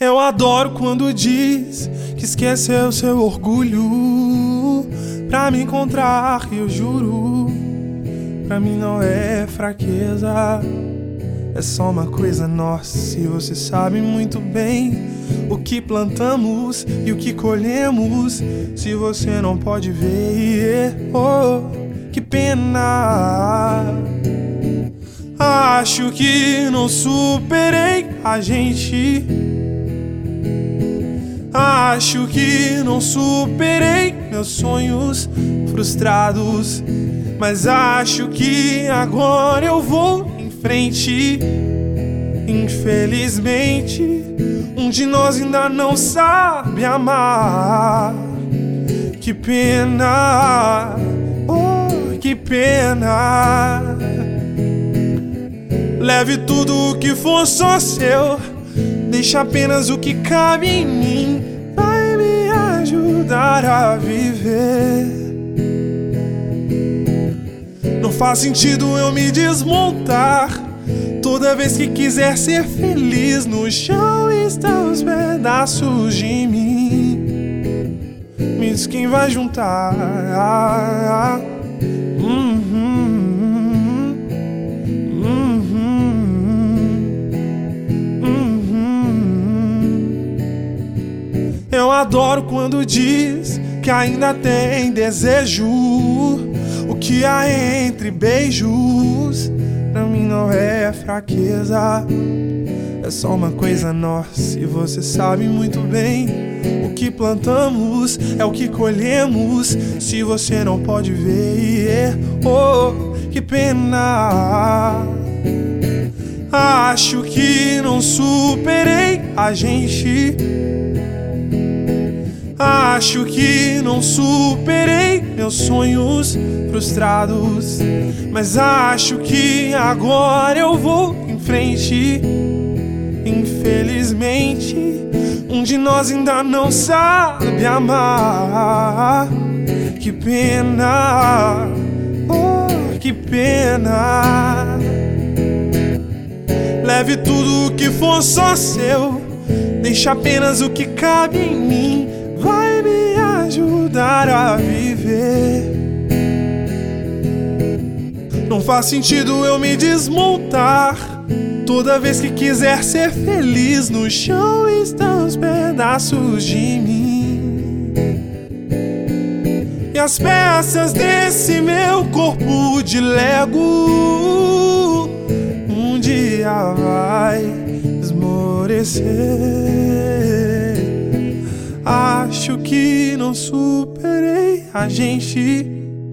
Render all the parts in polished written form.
Eu adoro quando diz que esqueceu seu orgulho pra me encontrar, eu juro. Pra mim não é fraqueza, é só uma coisa nossa. E você sabe muito bem o que plantamos e o que colhemos. Se você não pode ver, oh, que pena. Acho que não superei a gente. Acho que não superei meus sonhos frustrados, mas acho que agora eu vou em frente. Infelizmente, um de nós ainda não sabe amar. Que pena, oh, que pena. Leve tudo o que for só seu, deixa apenas o que cabe em mim. Vai me ajudar a viver. Não faz sentido eu me desmontar toda vez que quiser ser feliz. No chão estão os pedaços de mim. Me diz quem vai juntar. Eu adoro quando diz que ainda tem desejo. O que há entre beijos pra mim não é fraqueza, é só uma coisa nossa. E você sabe muito bem o que plantamos é o que colhemos. Se você não pode ver, oh, que pena. Acho que não superei a gente. Acho que não superei meus sonhos frustrados, mas acho que agora eu vou em frente. Infelizmente, um de nós ainda não sabe amar. Que pena, oh, que pena. Leve tudo o que for só seu, deixa apenas o que cabe em mim. Vai me ajudar a viver. Não faz sentido eu me desmontar toda vez que quiser ser feliz. No chão estão os pedaços de mim, e as peças desse meu corpo de Lego um dia vai esmorecer. Acho que não superei a gente.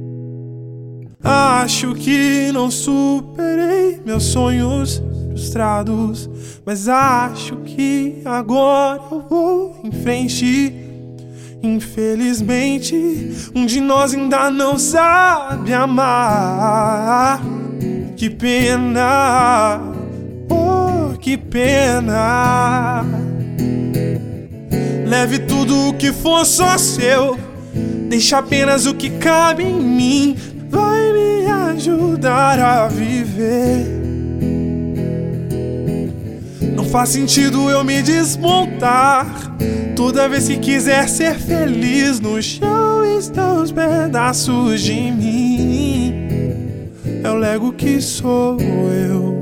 Acho que não superei meus sonhos frustrados, mas acho que agora eu vou em frente. Infelizmente, um de nós ainda não sabe amar. Que pena, oh, que pena. Leve tudo o que for só seu, deixa apenas o que cabe em mim. Vai me ajudar a viver. Não faz sentido eu me desmontar toda vez que quiser ser feliz. No chão estão os pedaços de mim, é o Lego que sou eu.